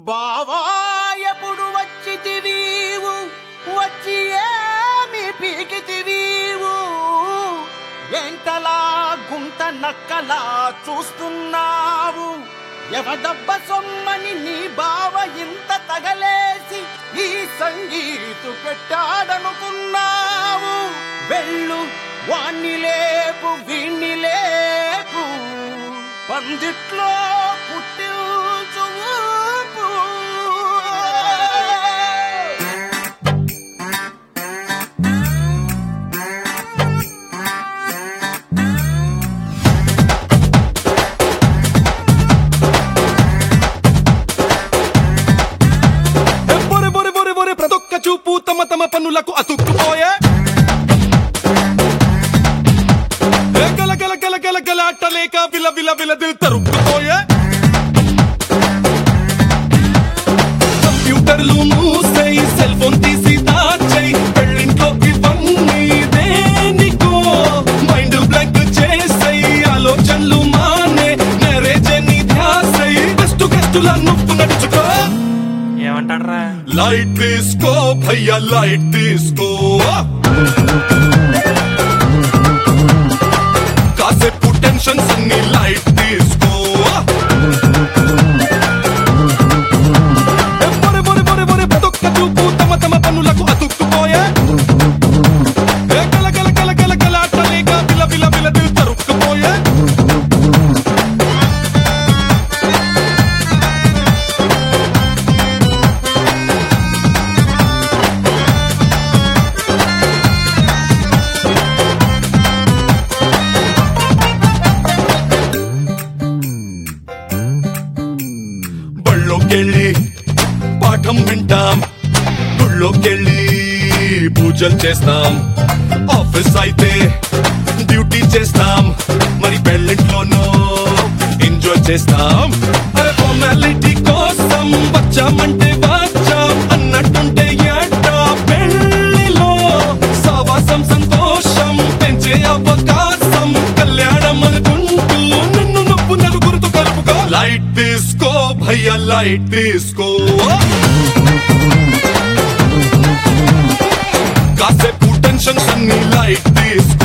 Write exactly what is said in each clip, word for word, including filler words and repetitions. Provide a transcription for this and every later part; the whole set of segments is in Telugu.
బావా ఎప్పుడు వచ్చితివీవు వచ్చి ఏమి పీకితివీవు ఎంతలా గుంట నక్కలా చూస్తున్నావు ఎవదబ్బ సొమ్మని నీ బావ ఇంత తగలేసి ఈ సంగీతు పెట్టాడనుకున్నావు వెళ్ళు వాణ్ణి లేపు వీణ్ణి లేపు పందిట్లో పుట్టించు ప్రతొక్క చూపు తమ తమ పన్నులకు అతుక్కుపోయే గల గల గల గల గల అట్టలేక విల విల విల దిల్ తరుక్కుపోయే కంప్యూటర్లు మూసేయి సెల్ ఫోన్ తీసి దాచేయి పెళ్ళింట్లోకి ఇవన్నీ దేనికో మైండ్ బ్లాంక్ చేసేయి ఆలోచనలు మానే నరేజే నీ ధ్యాసయి బెస్ట్ గెస్టులా నువ్వు నడుచుకో ఏమంటాడ్రా లైట్ తీసుకో భయ్యా లైట్ తీసుకో కాసేపు టెన్షన్స్ అన్ని లైట్ తీసుకో బొరి బొరి బొరి బొరి ప్రతొక్క చూపు తమ తమ పన్నులకు అతుక్కుపోయే గల గల గల గల గల అట్టలేక విల విల విల దిల్ తరుక్కుపోయే బళ్ళోకెళ్ళి పాఠం వింటాం గుళ్ళోకెళ్ళి పూజలు చేస్తాం ఆఫీస్ అయితే డ్యూటీ చేస్తాం మరి పెళ్ళింట్లోనూ ఎంజాయ్ చేస్తాం అరే ఫార్మాలిటీ కోసం వచ్చామంటే వచ్చాం అన్నట్టుంటే ఏటా పెళ్ళిలో సావాసం సంతోషం పెంచే అవకాశం కళ్యాణం అనుకుంటూ నిన్ను నవ్వు నలుగురితో కలుపుకో లైట్ తీసుకో భయ్యా లైట్ తీసుకో కాసేపు టెన్షన్స్ అన్ని లైట్ తీసుకో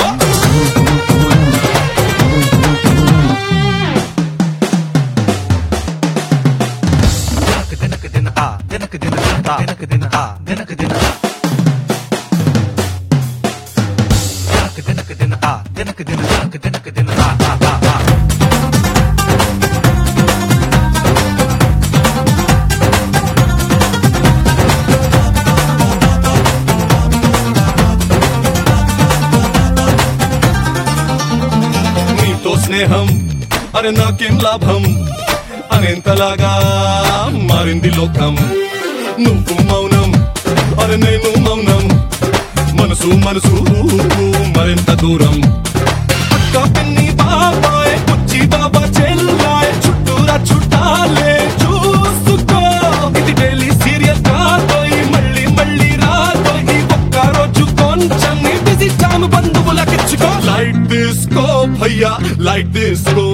స్నేహం అరే నాకేం లాభం అనేంతలాగా మారింది లోకం నువ్వు మౌనం అరే నేను మౌనం మనసు మనసు మరింత దూరం అక్క పిన్ని బాబాయ్ పుచ్చి బాబా చెల్లాయ్ చుట్టూరా చుట్టాలే చూసుకో ఇది డైలీ సీరియల్ కాదోయ్ మళ్ళీ మళ్ళీ రాదోయ్ ఒక్క రోజు కొంచెం బిజీ టైం బంధువులకిచ్చుకో లైట్ తీసుకో భయ్యా లైట్ తీసుకో